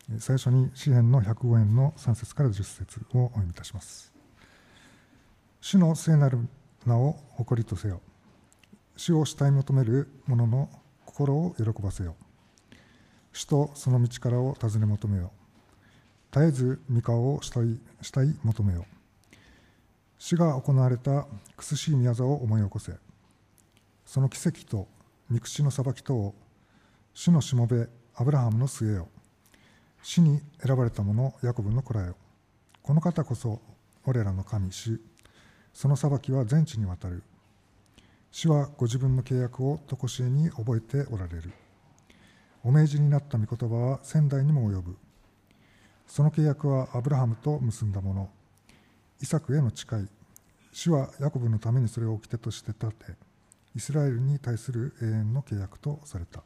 最初に詩編の105編の3節から10節をお読みいたします。主の聖なる名を誇りとせよ。主を慕い求める者の心を喜ばせよ。主とその道からを尋ね求めよ。絶えず御顔を慕い求めよ。主が行われた苦しい宮座を思い起こせ。その奇跡と御口の裁きとを、主のしもべアブラハムの末よ。主に選ばれた者ヤコブの子らよ。この方こそ我らの神主。その裁きは全地にわたる。主はご自分の契約を常しえに覚えておられる。お命じになった御言葉は千代にも及ぶ。その契約はアブラハムと結んだもの。イサクへの誓い。主はヤコブのためにそれを掟として立て、イスラエルに対する永遠の契約とされた。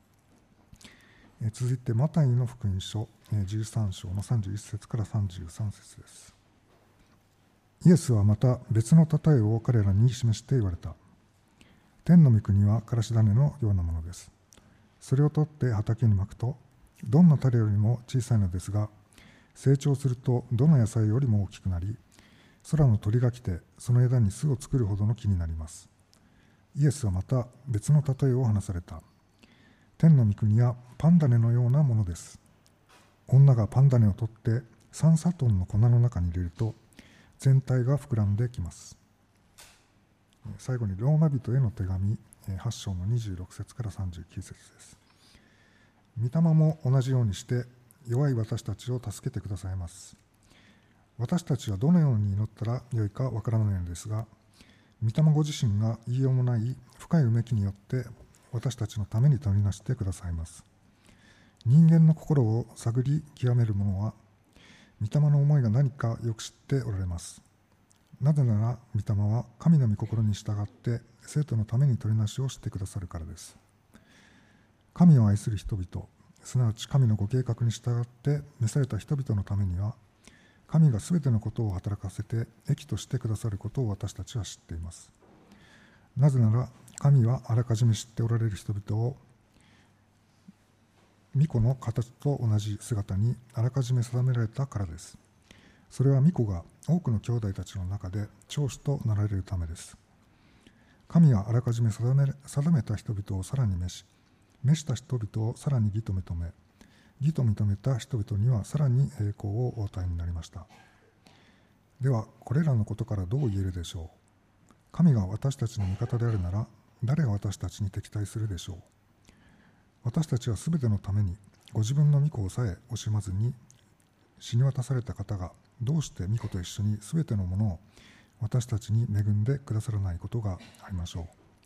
続いてマタイの福音書13章の31節から33節です。イエスはまた別の例えを彼らに示して言われた。天の御国はからし種のようなものです。それを取って畑にまくと、どんな種よりも小さいのですが、成長するとどの野菜よりも大きくなり、空の鳥が来てその枝に巣を作るほどの木になります。イエスはまた別の例えを話された。天の御国はパン種のようなものです。女がパン種を取って3サトンの粉の中に入れると、全体が膨らんできます。最後にローマ人への手紙8章の26節から39節です。御霊も同じようにして弱い私たちを助けてくださいます。私たちはどのように祈ったらよいかわからないのですが、御霊ご自身が言いようもない深いうめきによって私たちのために取りなしてくださいます。人間の心を探り極める者は、御霊の思いが何かよく知っておられます。なぜなら御霊は神の御心に従って生徒のために取りなしをしてくださるからです。神を愛する人々、すなわち神のご計画に従って召された人々のためには、神がすべてのことを働かせて益としてくださることを私たちは知っています。なぜなら神はあらかじめ知っておられる人々を御子の形と同じ姿にあらかじめ定められたからです。それは御子が多くの兄弟たちの中で長子となられるためです。神はあらかじめ定めた人々をさらに召した人々をさらに義と認め、義と認めた人々にはさらに栄光をお与えになりました。ではこれらのことからどう言えるでしょう。神が私たちの味方であるなら、誰が私たちに敵対するでしょう。私たちはすべてのためにご自分の御子をさえ惜しまずに死に渡された方が、どうして御子と一緒にすべてのものを私たちに恵んでくださらないことがありましょう。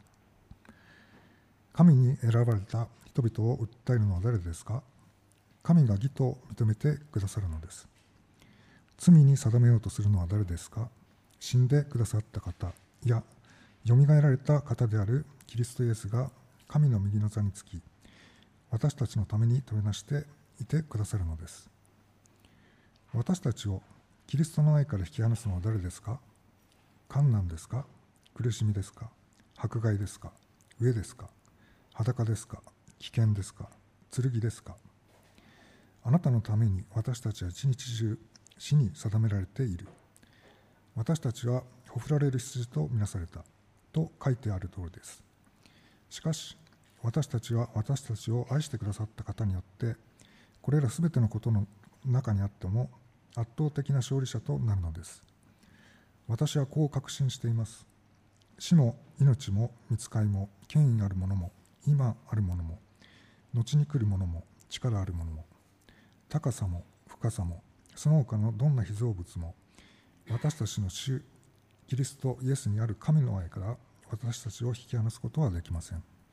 神に選ばれた人々を訴えるのは誰ですか。神が義と認めてくださるのです。罪に定めようとするのは誰ですか。死んでくださった方やよみがえられた方であるキリストイエスが神の右の座につき、私たちのために取りなしていてくださるのです。私たちをキリストの愛から引き離すのは誰ですか。患難ですか。苦しみですか。迫害ですか。飢えですか。裸ですか。危険ですか。剣ですか。あなたのために私たちは一日中死に定められている。私たちはほふられる羊とみなされたと書いてある通りです。しかし私たちは私たちを愛してくださった方によって、これらすべてのことの中にあっても圧倒的な勝利者となるのです。私はこう確信しています。死も命も御使いも権威あるものも今あるものも後に来るものも力あるものも高さも深さもその他のどんな被造物も私たちの主キリストイエスにある神の愛から私たちを引き離すことはできません。